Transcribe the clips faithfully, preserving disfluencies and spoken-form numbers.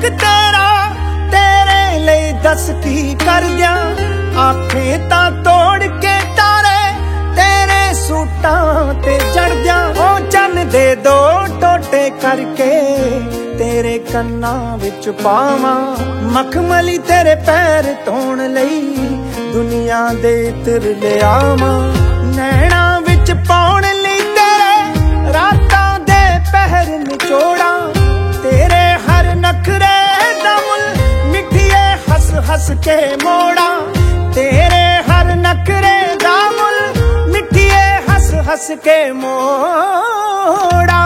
तेरा तेरे लिए दस की कर दिया आखे तां तोड़ के तारे तेरे सूटां ते चढ़ दिया ओ चन दे दो टोटे करके तेरे कन्ना विच पावां मखमली तेरे पैर धोण लई दुनिया दे इत्र ले आवां नैना विच पाउण लई तेरे रातां दे पहर निचोड़ा तेरे हर नखरे दा मुल मिठिए हस हस के मोड़ा तेरे हर नखरे दा मुल मिठिए हस हस के मोड़ा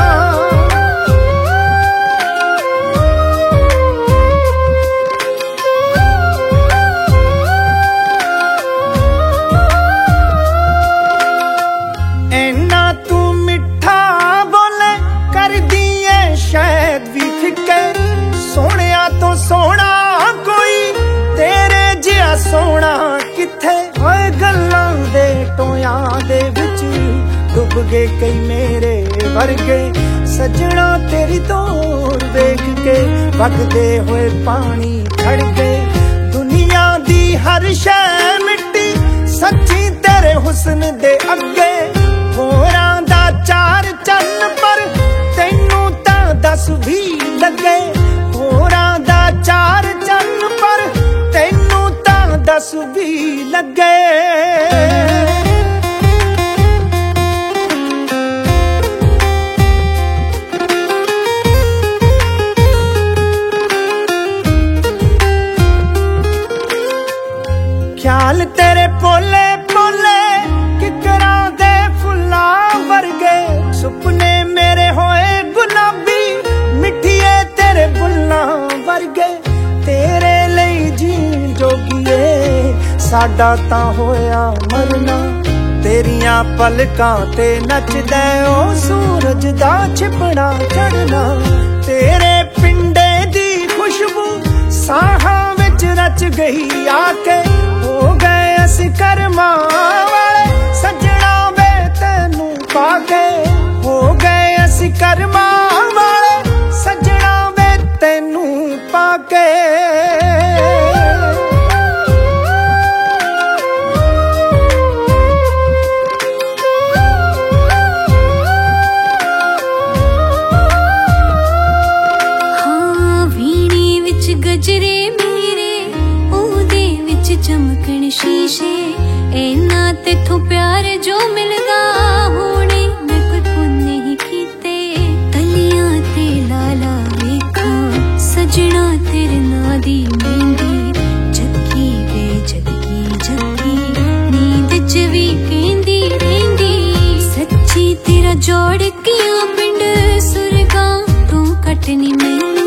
ऐना तू मिठा बोले कर दिए शायद भी फिके सोहणिया तो सोहना कोई तेरे जिहा सोहना किथे ओए गल्लां दे टोयां दे विच डुब गए कई मेरे वर्गे सजना तेरी तोर वेख के वगदे होए पानी खड़ गए दुनिया दी हर शै मिट्टी सच्ची तेरे हुस्न दे अगे होरां दा चार चन्न पर तैनू तां दस भी लगे होरां दा चार चन्न पर तैनू तां दस भी लगे ख्याल तेरे पोले पोले किकरां दे फुल्लां वर्गे सुपने मेरे होए गुलाबी मिठिए तेरे बुल्लां वर्गे तेरे लई जीण जोगिए साडा तां होया मरना तेरियां पलकां ते नचदा ओ सूरज दा छिपड़ा चढ़ना तेरे पिंडे दी खुशबू साहां विच रच गई आके हो गए असीं करमां वाले सजना वे तैनू पाके हो गए असीं करमां वाले सजना वे तैनू पाके हाँ वीणे विच गजरे मेरे ओहदे विच चमकण शीशे ऐना तेथों प्यार जो मिलदा होणे मैं कोई पुण्य ही कीते तलियां ते लाला वेखां सजना तेरे नां दी मेहंदी जग्गी वे जग्गी जग्गी नींद च भी कहंदी रहिंदी सच्ची तेरा जोड़ कियां पिंड सुरगां तू कटनी मैं